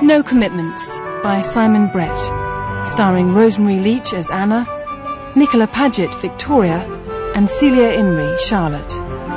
No Commitments by Simon Brett, starring Rosemary Leach as Anna, Nicola Paget, Victoria, and Celia Imrie, Charlotte.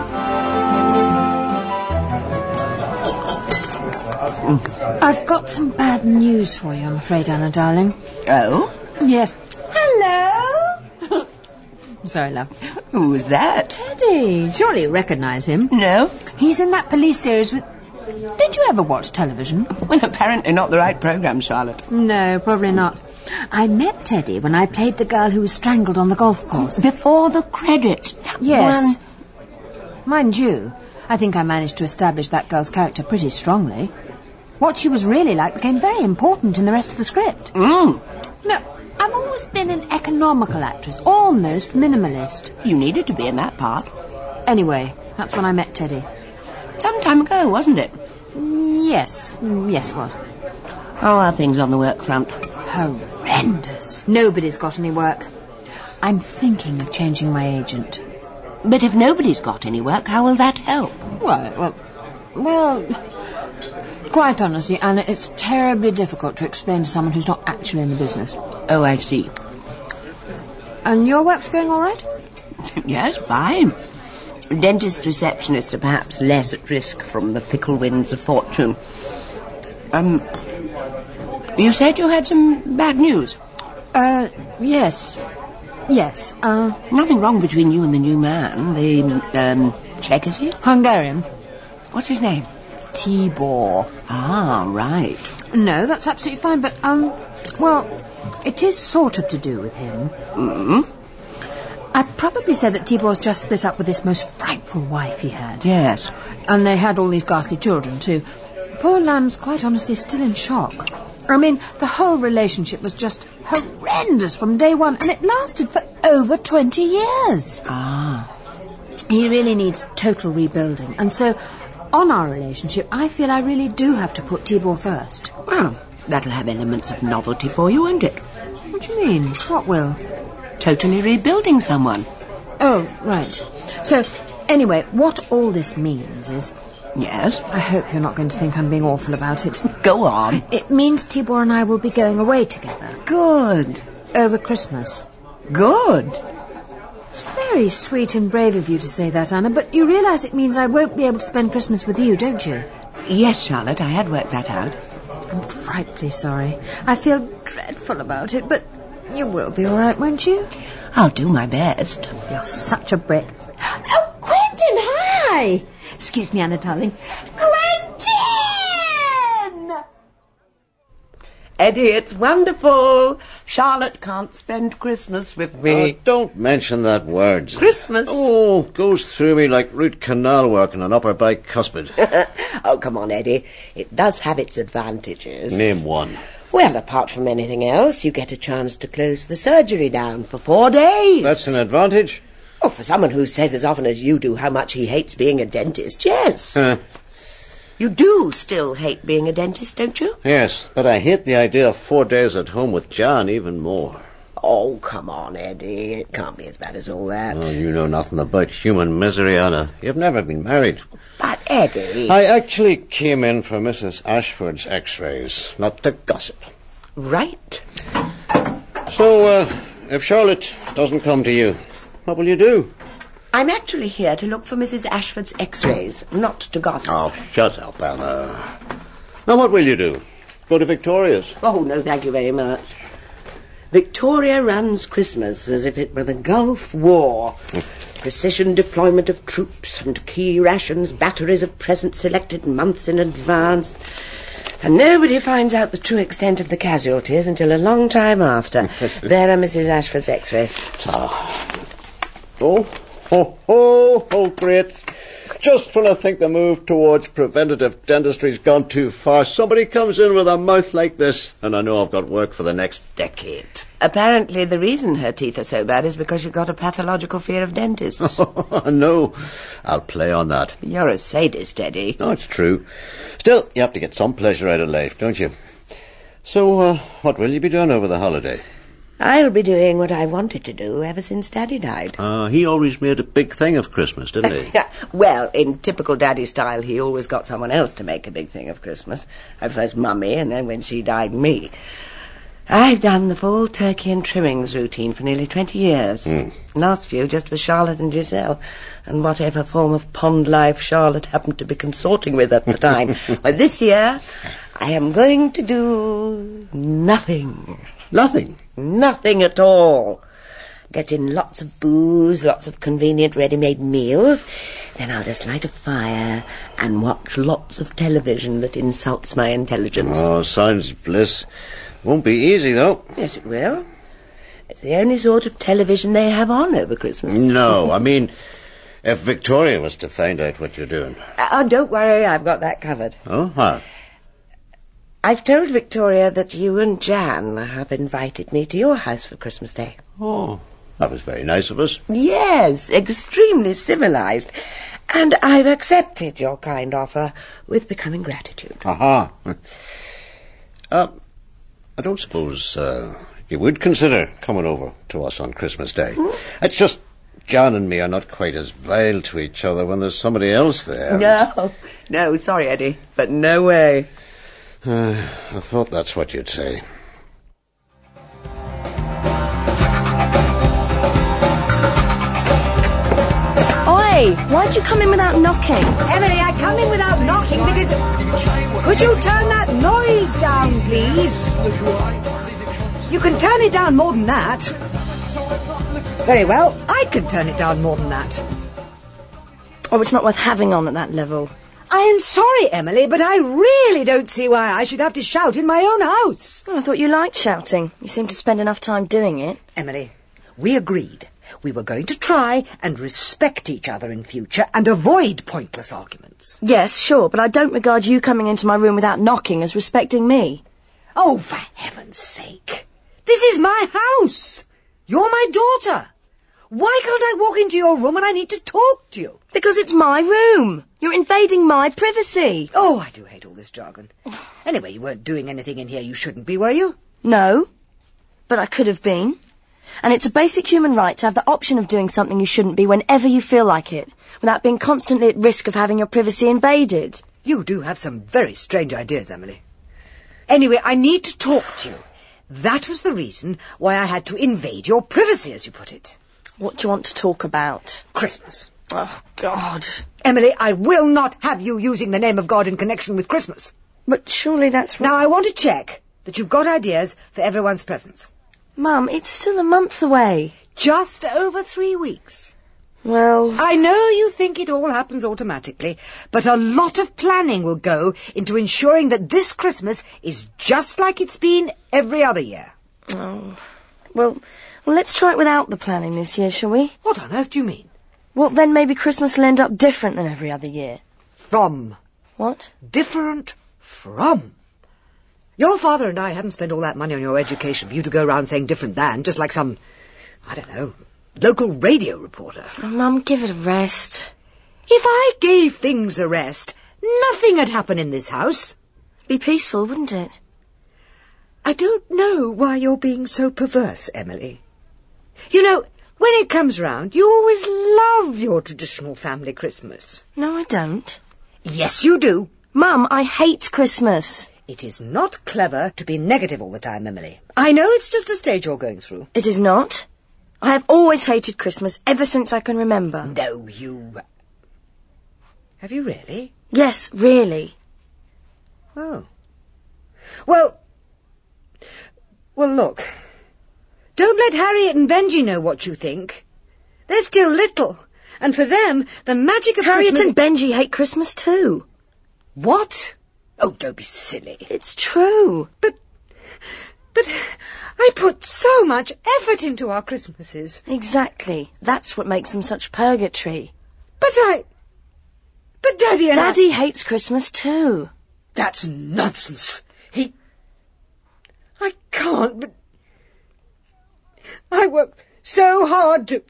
I've got some bad news for you, I'm afraid, Anna, darling. Oh? Yes. Hello? Sorry, love. Who's that? Teddy. Surely you recognise him. No. He's in that police series with... Did you ever watch television? Well, apparently not the right programme, Charlotte. No, probably not. I met Teddy when I played the girl who was strangled on the golf course. Before the credits. Yes. Mind you, I think I managed to establish that girl's character pretty strongly. What she was really like became very important in the rest of the script. No, I've always been an economical actress, almost minimalist. You needed to be in that part. Anyway, that's when I met Teddy. Some time ago, wasn't it? Yes. Yes, it was. How are things on the work front? Horrendous. Nobody's got any work. I'm thinking of changing my agent. But if nobody's got any work, how will that help? Well, quite honestly, Anna, it's terribly difficult to explain to someone who's not actually in the business. Oh, I see. And your work's going all right? Yes, fine. Dentist receptionists are perhaps less at risk from the fickle winds of fortune. You said you had some bad news? Yes. Yes, Nothing wrong between you and the new man, the, Czech, is he? Hungarian. What's his name? Tibor. Ah, right. No, that's absolutely fine, but, well, it is sort of to do with him. I'd probably say that Tibor's just split up with this most frightful wife he had. Yes. And they had all these ghastly children, too. Poor Lamb's quite honestly still in shock. I mean, the whole relationship was just horrendous from day one, and it lasted for over 20 years. Ah. He really needs total rebuilding, and so, on our relationship, I feel I really do have to put Tibor first. Well, that'll have elements of novelty for you, won't it? What do you mean? What will? Totally rebuilding someone. Oh, right. So, anyway, what all this means is... Yes? I hope you're not going to think I'm being awful about it. Go on. It means Tibor and I will be going away together. Good. Over Christmas. Good. It's very sweet and brave of you to say that, Anna, but you realise it means I won't be able to spend Christmas with you, don't you? Yes, Charlotte, I had worked that out. I'm frightfully sorry. I feel dreadful about it, but you will be all right, won't you? I'll do my best. You're such a brick. Oh, Quentin, hi! Excuse me, Anna, darling. Quentin! Eddie, it's wonderful. Charlotte can't spend Christmas with me. Don't mention that word. Christmas? Oh, goes through me like root canal work in an upper bicuspid. Oh, come on, Eddie. It does have its advantages. Name one. Well, apart from anything else, you get a chance to close the surgery down for 4 days. That's an advantage? Oh, for someone who says as often as you do how much he hates being a dentist, yes. You do still hate being a dentist, don't you? Yes, but I hate the idea of 4 days at home with John even more. Oh, come on, Eddie. It can't be as bad as all that. Oh, you know nothing about human misery, Anna. You've never been married. But, Eddie... I actually came in for Mrs. Ashford's x-rays, not to gossip. Right. So, if Charlotte doesn't come to you, what will you do? I'm actually here to look for Mrs. Ashford's x-rays, not to gossip. Oh, shut up, Anna. Now, what will you do? Go to Victoria's? Oh, no, thank you very much. Victoria runs Christmas as if it were the Gulf War. Precision deployment of troops and key rations, batteries of presents selected months in advance. And nobody finds out the true extent of the casualties until a long time after. There are Mrs. Ashford's x-rays. Oh, great. Just when I think the move towards preventative dentistry's gone too far, somebody comes in with a mouth like this, and I know I've got work for the next decade. Apparently the reason her teeth are so bad is because she got a pathological fear of dentists. No, I'll play on that. You're a sadist, Eddie. No, it's true. Still, you have to get some pleasure out of life, don't you? So, what will you be doing over the holiday? I'll be doing what I wanted to do ever since Daddy died. He always made a big thing of Christmas, didn't he? Well, in typical Daddy style, he always got someone else to make a big thing of Christmas. At first Mummy, and then when she died, me. I've done the full turkey and trimmings routine for nearly 20 years. Last few just for Charlotte and Giselle, and whatever form of pond life Charlotte happened to be consorting with at the time. But this year, I am going to do nothing. Nothing? Nothing at all. Get in lots of booze, lots of convenient ready-made meals. Then I'll just light a fire and watch lots of television that insults my intelligence. Oh, sounds bliss. Won't be easy, though. Yes, it will. It's the only sort of television they have on over Christmas. No, I mean, if Victoria was to find out what you're doing. Oh, don't worry, I've got that covered. Oh, how? I've told Victoria that you and Jan have invited me to your house for Christmas Day. Oh, that was very nice of us. Yes, extremely civilised. And I've accepted your kind offer with becoming gratitude. Aha. I don't suppose you would consider coming over to us on Christmas Day. It's just Jan and me are not quite as vile to each other when there's somebody else there. No, sorry, Eddie, but no way. I thought that's what you'd say. Oi, why'd you come in without knocking? Emily, I come in without knocking because... Could you turn that noise down, please? You can turn it down more than that. Very well, I can turn it down more than that. Oh, it's not worth having on at that level. I am sorry, Emily, but I really don't see why I should have to shout in my own house. Oh, I thought you liked shouting. You seem to spend enough time doing it. Emily, we agreed we were going to try and respect each other in future and avoid pointless arguments. Yes, sure, but I don't regard you coming into my room without knocking as respecting me. Oh, for heaven's sake. This is my house. You're my daughter. Why can't I walk into your room when I need to talk to you? Because it's my room. You're invading my privacy. Oh, I do hate all this jargon. Anyway, you weren't doing anything in here you shouldn't be, were you? No, but I could have been. And it's a basic human right to have the option of doing something you shouldn't be whenever you feel like it, without being constantly at risk of having your privacy invaded. You do have some very strange ideas, Emily. Anyway, I need to talk to you. That was the reason why I had to invade your privacy, as you put it. What do you want to talk about? Christmas. Oh, God. Emily, I will not have you using the name of God in connection with Christmas. But surely that's... Now, I want to check that you've got ideas for everyone's presents. Mum, it's still a month away. Just over 3 weeks. Well... I know you think it all happens automatically, but a lot of planning will go into ensuring that this Christmas is just like it's been every other year. Oh, well, let's try it without the planning this year, shall we? What on earth do you mean? Well, then maybe Christmas will end up different than every other year. From. What? Different from. Your father and I haven't spent all that money on your education for you to go around saying different than, just like some, I don't know, local radio reporter. Oh, Mum, give it a rest. If I gave things a rest, nothing had happened in this house. Be peaceful, wouldn't it? I don't know why you're being so perverse, Emily. You know, when it comes round, you always love your traditional family Christmas. No, I don't. Yes, you do. Mum, I hate Christmas. It is not clever to be negative all the time, Emily. I know it's just a stage you're going through. It is not. I have always hated Christmas ever since I can remember. No, you... Have you really? Yes, really. Oh. Well, look. Don't let Harriet and Benji know what you think. They're still little, and for them, the magic of Harriet Christmas... and Benji hate Christmas too. What? Oh, don't be silly. It's true. But I put so much effort into our Christmases. Exactly. That's what makes them such purgatory. But Daddy and Daddy hates Christmas too. That's nonsense. I can't, but... I work so hard to...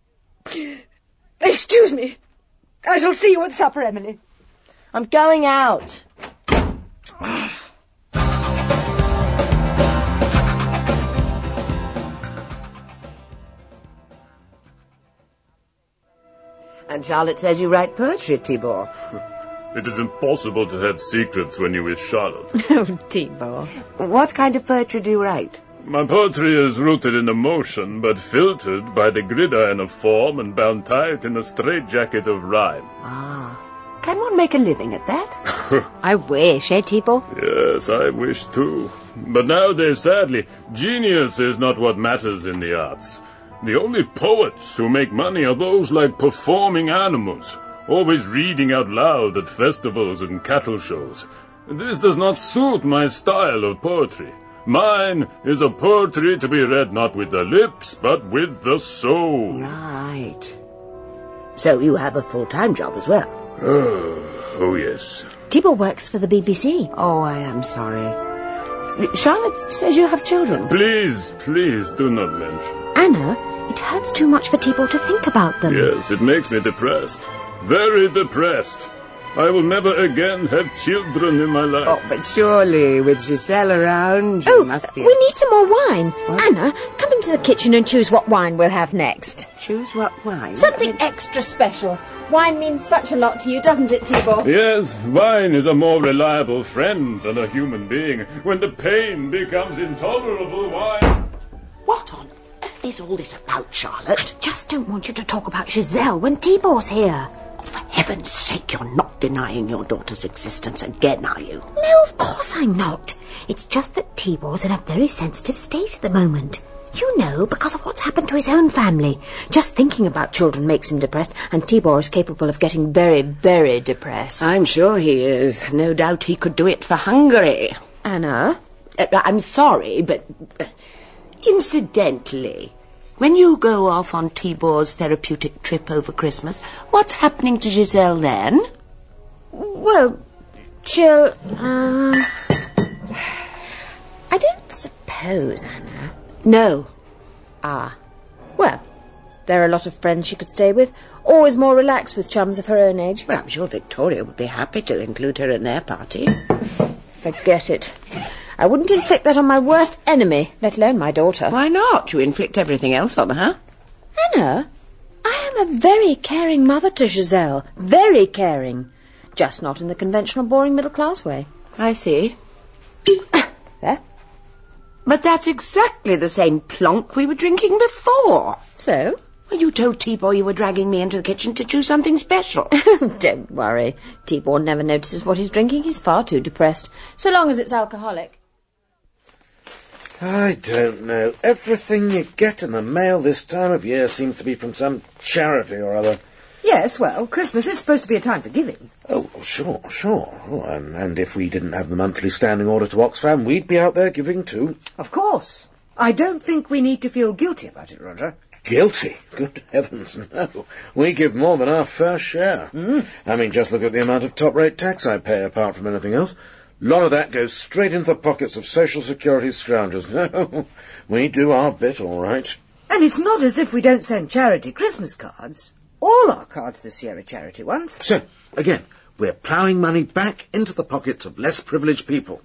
Excuse me. I shall see you at supper, Emily. I'm going out. And Charlotte says you write poetry, Tibor. It is impossible to have secrets when you're with Charlotte. Oh, Tibor. What kind of poetry do you write? My poetry is rooted in emotion, but filtered by the gridiron of form and bound tight in the straitjacket of rhyme. Can one make a living at that? I wish, Tibor? Yes, I wish too. But nowadays, sadly, genius is not what matters in the arts. The only poets who make money are those like performing animals, always reading out loud at festivals and cattle shows. This does not suit my style of poetry. Mine is a poetry to be read not with the lips, but with the soul. Right. So you have a full-time job as well? Oh, yes. Tibor works for the BBC. Oh, I am sorry. Charlotte says you have children. Please do not mention. Anna, it hurts too much for Tibor to think about them. Yes, it makes me depressed. Very depressed. I will never again have children in my life. Oh, but surely, with Giselle around, you must be... we need some more wine. What? Anna, come into the kitchen and choose what wine we'll have next. Choose what wine? Something extra special. Wine means such a lot to you, doesn't it, Tibor? Yes, wine is a more reliable friend than a human being. When the pain becomes intolerable, wine... What on earth is all this about, Charlotte? I just don't want you to talk about Giselle when Tibor's here. For heaven's sake, you're not denying your daughter's existence again, are you? No, of course I'm not. It's just that Tibor's in a very sensitive state at the moment. You know, because of what's happened to his own family. Just thinking about children makes him depressed, and Tibor is capable of getting very, very depressed. I'm sure he is. No doubt he could do it for Hungary. Anna? I'm sorry, but... incidentally... when you go off on Tibor's therapeutic trip over Christmas, what's happening to Giselle then? Well, she'll... I don't suppose, Anna. No. Well, there are a lot of friends she could stay with. Always more relaxed with chums of her own age. Well, I'm sure Victoria would be happy to include her in their party. Forget it. I wouldn't inflict that on my worst enemy, let alone my daughter. Why not? You inflict everything else on her. Anna, I am a very caring mother to Giselle. Very caring. Just not in the conventional boring middle-class way. I see. There. But that's exactly the same plonk we were drinking before. So? Well, you told Tibor you were dragging me into the kitchen to choose something special. Don't worry. Tibor never notices what he's drinking. He's far too depressed. So long as it's alcoholic. I don't know. Everything you get in the mail this time of year seems to be from some charity or other. Yes, well, Christmas is supposed to be a time for giving. Oh, sure. Oh, and if we didn't have the monthly standing order to Oxfam, we'd be out there giving too. Of course. I don't think we need to feel guilty about it, Roger. Guilty? Good heavens, no. We give more than our fair share. I mean, just look at the amount of top-rate tax I pay, apart from anything else. A lot of that goes straight into the pockets of Social Security scoundrels. No, we do our bit, all right. And it's not as if we don't send charity Christmas cards. All our cards this year are charity ones. So, again, we're ploughing money back into the pockets of less privileged people.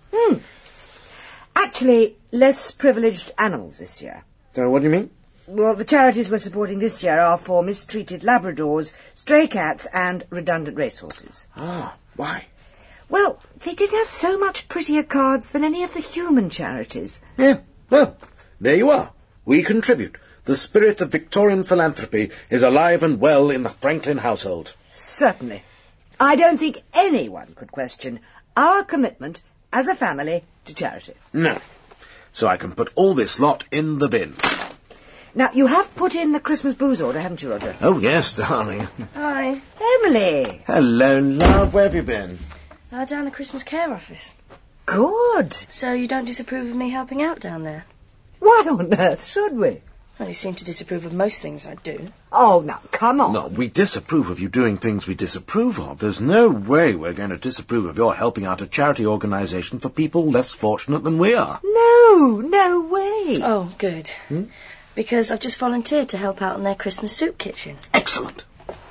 Actually, less privileged animals this year. So, what do you mean? Well, the charities we're supporting this year are for mistreated Labradors, stray cats and redundant racehorses. Why? Well, they did have so much prettier cards than any of the human charities. Yeah, well, there you are. We contribute. The spirit of Victorian philanthropy is alive and well in the Franklin household. Certainly. I don't think anyone could question our commitment as a family to charity. No. So I can put all this lot in the bin. Now, you have put in the Christmas booze order, haven't you, Roger? Oh, yes, darling. Hi. Emily! Hello, love. Where have you been? Down the Christmas care office. Good. So you don't disapprove of me helping out down there? Why on earth should we? Well, you seem to disapprove of most things I do. Oh, now, come on. No, we disapprove of you doing things we disapprove of. There's no way we're going to disapprove of your helping out a charity organisation for people less fortunate than we are. No way. Oh, good. Because I've just volunteered to help out in their Christmas soup kitchen. Excellent.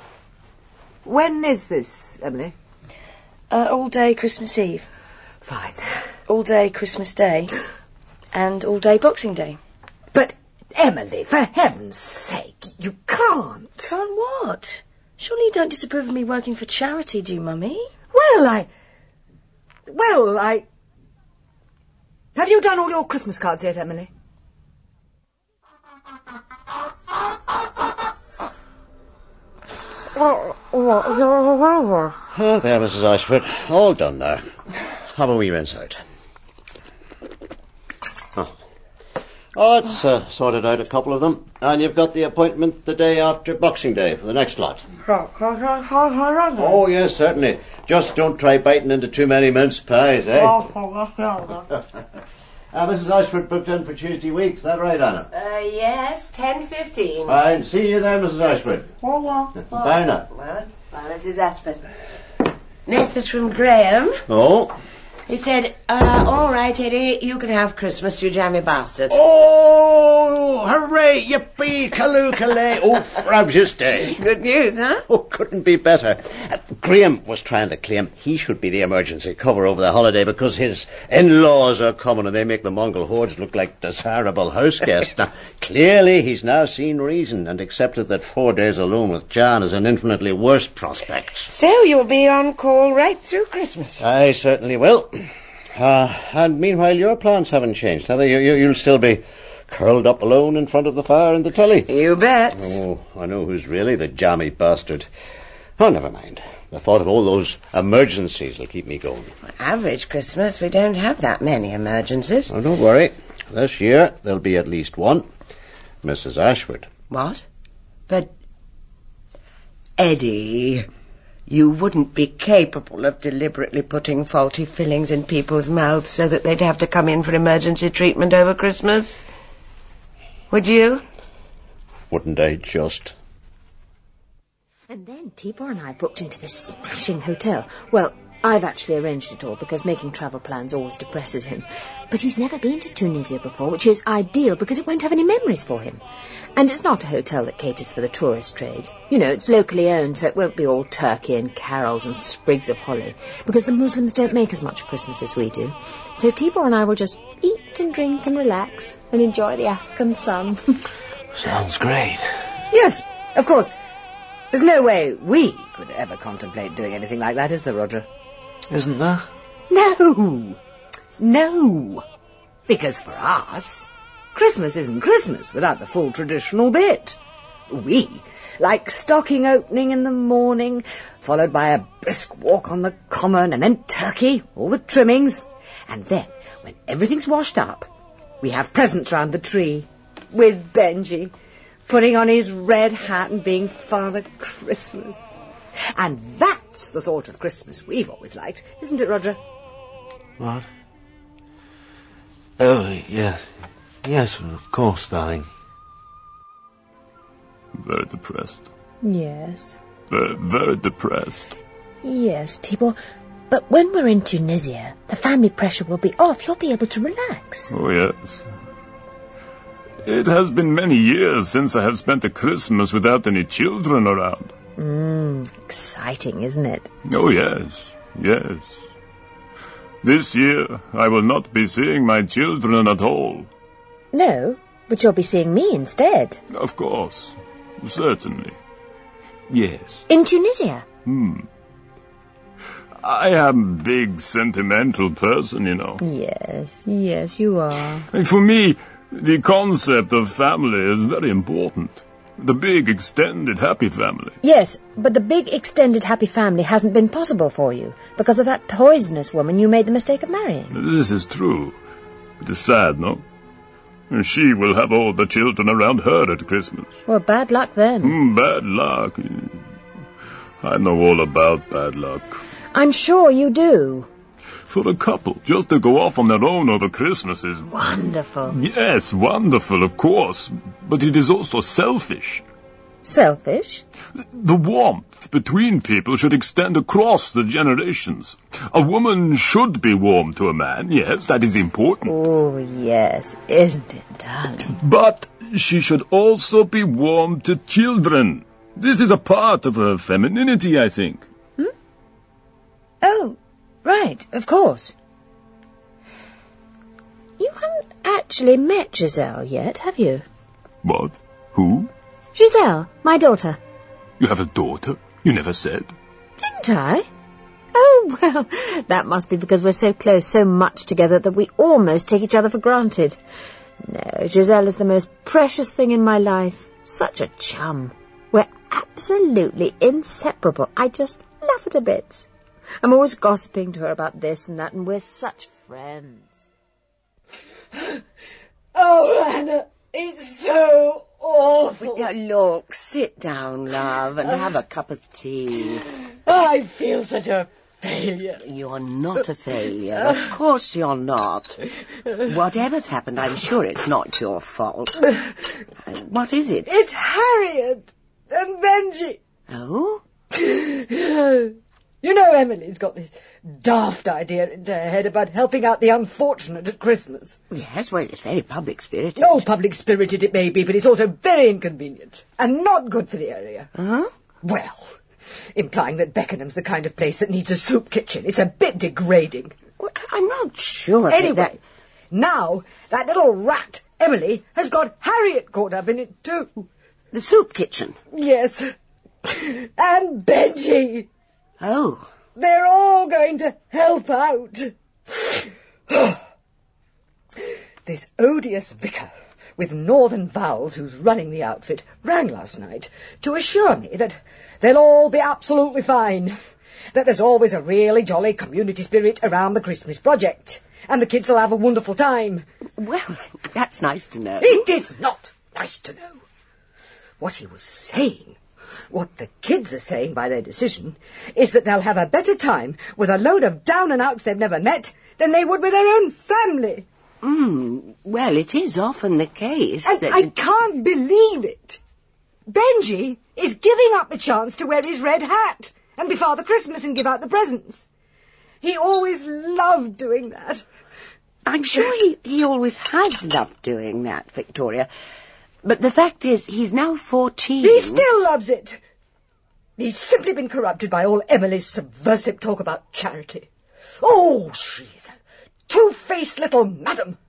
When is this, Emily? All day Christmas Eve. Fine. All day Christmas Day. And all day Boxing Day. But, Emily, for heaven's sake, you can't. Can't what? Surely you don't disapprove of me working for charity, do you, Mummy? Well, Have you done all your Christmas cards yet, Emily? Oh, there, Mrs. Ashford. All done now. Have a wee rinse out. Oh, it's sorted out a couple of them. And you've got the appointment the day after Boxing Day for the next lot. Oh, yes, certainly. Just don't try biting into too many mince pies, eh? Mrs. Ashford booked in for Tuesday week. Is that right, Anna? Yes, 10:15. Fine. See you then, Mrs. Ashford. Bye now. Well, Mrs. Ashford. Message from Graham. Oh? He said, all right, Eddie, you can have Christmas, you jammy bastard. Oh, hooray, yippee, kaloo-kalay. Oh, frabjous day. Good news, huh? Oh, couldn't be better. Graham was trying to claim he should be the emergency cover over the holiday because his in-laws are coming and they make the Mongol hordes look like desirable house guests. Now, clearly he's now seen reason and accepted that 4 days alone with Jan is an infinitely worse prospect. So you'll be on call right through Christmas. I certainly will. And meanwhile, your plans haven't changed, have they? You'll still be curled up alone in front of the fire in the telly? You bet. Oh, I know who's really the jammy bastard. Oh, never mind. The thought of all those emergencies will keep me going. Average Christmas, we don't have that many emergencies. Oh, don't worry. This year, there'll be at least one. Mrs. Ashford. What? But, Eddie, you wouldn't be capable of deliberately putting faulty fillings in people's mouths so that they'd have to come in for emergency treatment over Christmas? Would you? Wouldn't I just? And then Tibor and I booked into this smashing hotel. Well, I've actually arranged it all because making travel plans always depresses him. But he's never been to Tunisia before, which is ideal because it won't have any memories for him. And it's not a hotel that caters for the tourist trade. You know, it's locally owned, so it won't be all turkey and carols and sprigs of holly, because the Muslims don't make as much Christmas as we do. So Tibor and I will just eat and drink and relax and enjoy the African sun. Sounds great. Yes, of course. There's no way we could ever contemplate doing anything like that, is there, Roger? Isn't there? No. Because for us, Christmas isn't Christmas without the full traditional bit. We like stocking opening in the morning, followed by a brisk walk on the common, and then turkey, all the trimmings. And then, when everything's washed up, we have presents round the tree, with Benji putting on his red hat and being Father Christmas. And that's the sort of Christmas we've always liked, isn't it, Roger? What? Oh, yeah. Yes, of course, darling. Very depressed. Yes. Very depressed. Yes, Tibor. But when we're in Tunisia, the family pressure will be off. You'll be able to relax. Oh, yes. It has been many years since I have spent a Christmas without any children around. Exciting, isn't it? Oh, yes. This year, I will not be seeing my children at all. No, but you'll be seeing me instead. Of course. Certainly. Yes. In Tunisia? I am a big sentimental person, you know. Yes, you are. And for me, the concept of family is very important. The big, extended, happy family. Yes, but the big, extended, happy family hasn't been possible for you because of that poisonous woman you made the mistake of marrying. This is true. It is sad, no? She will have all the children around her at Christmas. Well, bad luck then. Bad luck. I know all about bad luck. I'm sure you do. For a couple, just to go off on their own over Christmas is... Wonderful. Yes, wonderful, of course. But it is also selfish. Selfish? The warmth between people should extend across the generations. A woman should be warm to a man, yes, that is important. Oh, yes, isn't it, darling? But she should also be warm to children. This is a part of her femininity, I think. Oh, right, of course. You haven't actually met Giselle yet, have you? What? Who? Giselle, my daughter. You have a daughter? You never said. Didn't I? Oh, well, that must be because we're so close, so much together, that we almost take each other for granted. No, Giselle is the most precious thing in my life. Such a chum. We're absolutely inseparable. I just love her to bits. I'm always gossiping to her about this and that, and we're such friends. Oh, Anna, it's so awful. Now, look, sit down, love, and have a cup of tea. I feel such a failure. You're not a failure. Of course you're not. Whatever's happened, I'm sure it's not your fault. What is it? It's Harriet and Benji. Oh? You know Emily's got this daft idea into her head about helping out the unfortunate at Christmas. Yes, well, it's very public-spirited. Oh, public-spirited it may be, but it's also very inconvenient and not good for the area. Huh? Well, implying that Beckenham's the kind of place that needs a soup kitchen. It's a bit degrading. Well, I'm not sure. Anyway, now that little rat, Emily, has got Harriet caught up in it too. The soup kitchen? Yes. And Benji. Oh. They're all going to help out. This odious vicar with northern vowels who's running the outfit rang last night to assure me that they'll all be absolutely fine, that there's always a really jolly community spirit around the Christmas project, and the kids will have a wonderful time. Well, that's nice to know. It is not nice to know. What he was saying, what the kids are saying by their decision, is that they'll have a better time with a load of down-and-outs they've never met than they would with their own family. Well, it is often the case And that... I can't believe it. Benji is giving up the chance to wear his red hat and be Father Christmas and give out the presents. He always loved doing that. I'm sure he always has loved doing that, Victoria. But the fact is, he's now 14. He still loves it. He's simply been corrupted by all Emily's subversive talk about charity. Oh, she's a two-faced little madam.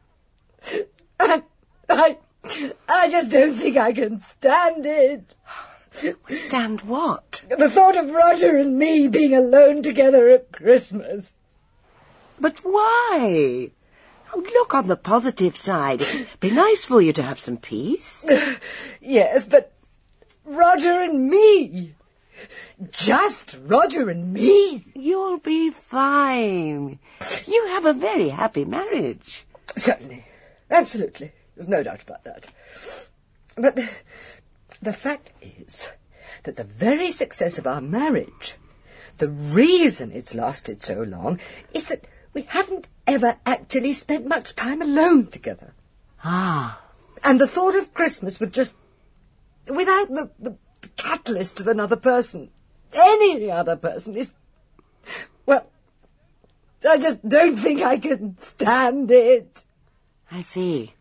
I just don't think I can stand it. Stand what? The thought of Roger and me being alone together at Christmas. But why? Oh, look on the positive side. It'd be nice for you to have some peace. Yes, but Roger and me. Just Roger and me. You'll be fine. You have a very happy marriage. Certainly. Absolutely. There's no doubt about that. But the fact is that the very success of our marriage, the reason it's lasted so long, is that we haven't ever actually spent much time alone together. Ah. And the thought of Christmas without the catalyst of another person, any other person, is, well, I just don't think I can stand it. I see.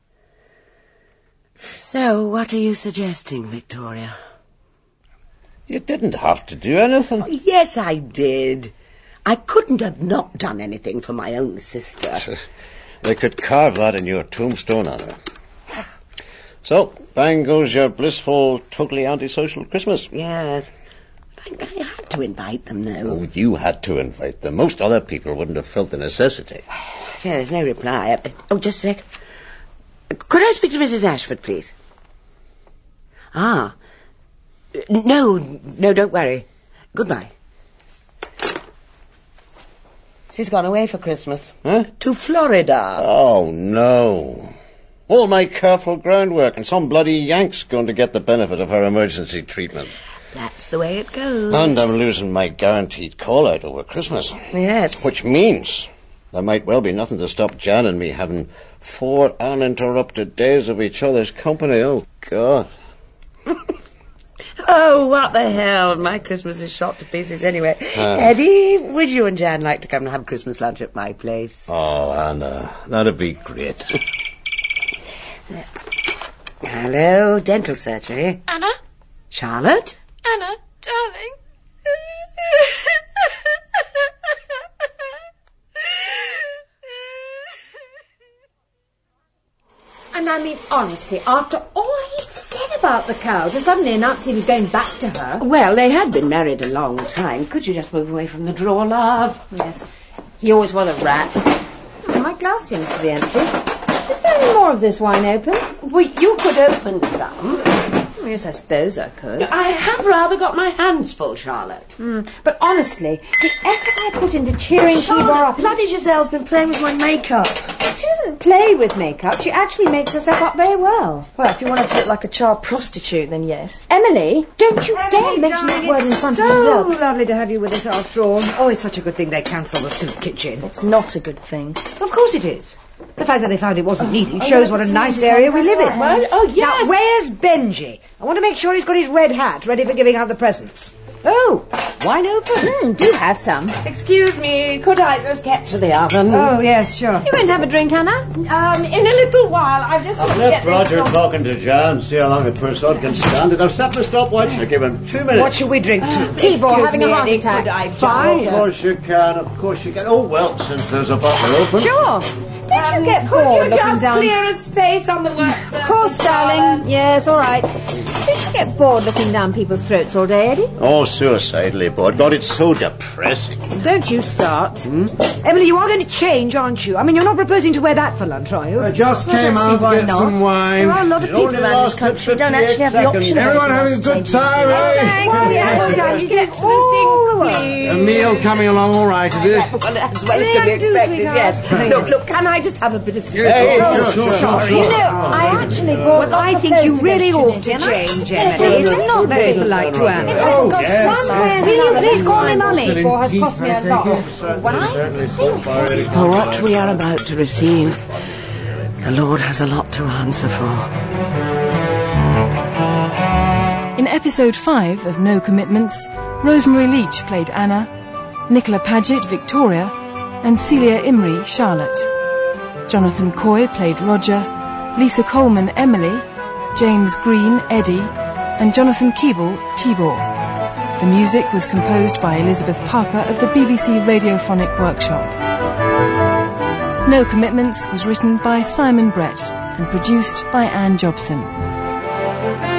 So, what are you suggesting, Victoria? You didn't have to do anything. Oh, yes, I did. I couldn't have not done anything for my own sister. They could carve that in your tombstone, Anna. So, bang goes your blissful, totally antisocial Christmas. Yes. I had to invite them, though. Oh, you had to invite them. Most other people wouldn't have felt the necessity. Yeah, there's no reply. Oh, just a sec. Could I speak to Mrs. Ashford, please? Ah. No, don't worry. Goodbye. She's gone away for Christmas. Huh? To Florida. Oh, no. All my careful groundwork, and some bloody Yank's going to get the benefit of her emergency treatment. That's the way it goes. And I'm losing my guaranteed call-out over Christmas. Yes. Which means there might well be nothing to stop Jan and me having 4 uninterrupted days of each other's company. Oh, God. Oh, what the hell. My Christmas is shot to pieces anyway. Eddie, would you and Jan like to come and have Christmas lunch at my place? Oh, Anna, that'd be great. Hello, dental surgery. Anna? Charlotte? Anna, darling. And I mean, honestly, after all he'd said about the cow to suddenly announce he was going back to her. Well, they had been married a long time. Could you just move away from the drawer, love? Yes. He always was a rat. Oh, my glass seems to be empty. Is there any more of this wine open? Well, you could open some. Yes, I suppose I could. I have rather got my hands full, Charlotte. But honestly, the effort I put into cheering Tibor up... Bloody Giselle's been playing with my makeup. She doesn't play with makeup. She actually makes herself up very well. Well, if you want to look like a child prostitute, then yes. Emily, don't you dare mention that word in front of So Giselle. lovely to have you with us after all. Oh, it's such a good thing they cancelled the soup kitchen. It's not a good thing. Of course it is. The fact that they found it wasn't needed shows what a nice area we live in. Well, oh, yes. Now, where's Benji? I want to make sure he's got his red hat ready for giving out the presents. Oh, wine open. Do have some. Excuse me, could I just get to the oven? Oh, yes, sure. You going to have a drink, Hannah? In a little while. I've just got to Let get Roger this... talking to Jan, see how long a person can stand it. I'll set the stopwatch and give him 2 minutes. What should we drink to? Tibor having a heart Could attack. I Fine. Of course you can, of course you can. Oh, well, since there's a bottle open. Sure. Don't you get bored Could you looking just down... clear a space on the work surface? Of course, darling. Yes, all right. Don't you get bored looking down people's throats all day, Eddie? Oh, suicidally bored. God, it's so depressing. Don't you start. Emily, you are going to change, aren't you? I mean, you're not proposing to wear that for lunch, are you? I just I came don't see out to why get not. some wine. There are a lot of It people only around this lasted country who don't 58 actually have the option seconds. of Everyone anything having a else to good change time, into. eh? Well, yes, you get all the way. A meal coming along all right, is it? Well, as well May as to I be do, expected, sweetheart? yes. Look, can I just have a bit of... Hey, sure. You know, I actually bought Well, I lots of think you toast really against ought to Trinity, change, Emily. It's not very polite to Anne. It's got somewhere... Will you please call me Mummy? Tibor has cost me a lot. Certainly so far. For what we are about to receive, the Lord has a lot to answer for. In episode 5 of No Commitments, Rosemary Leach played Anna, Nicola Paget, Victoria, and Celia Imrie, Charlotte. Jonathan Coy played Roger, Lisa Coleman, Emily, James Green, Eddie, and Jonathan Keeble, Tibor. The music was composed by Elizabeth Parker of the BBC Radiophonic Workshop. No Commitments was written by Simon Brett and produced by Anne Jobson.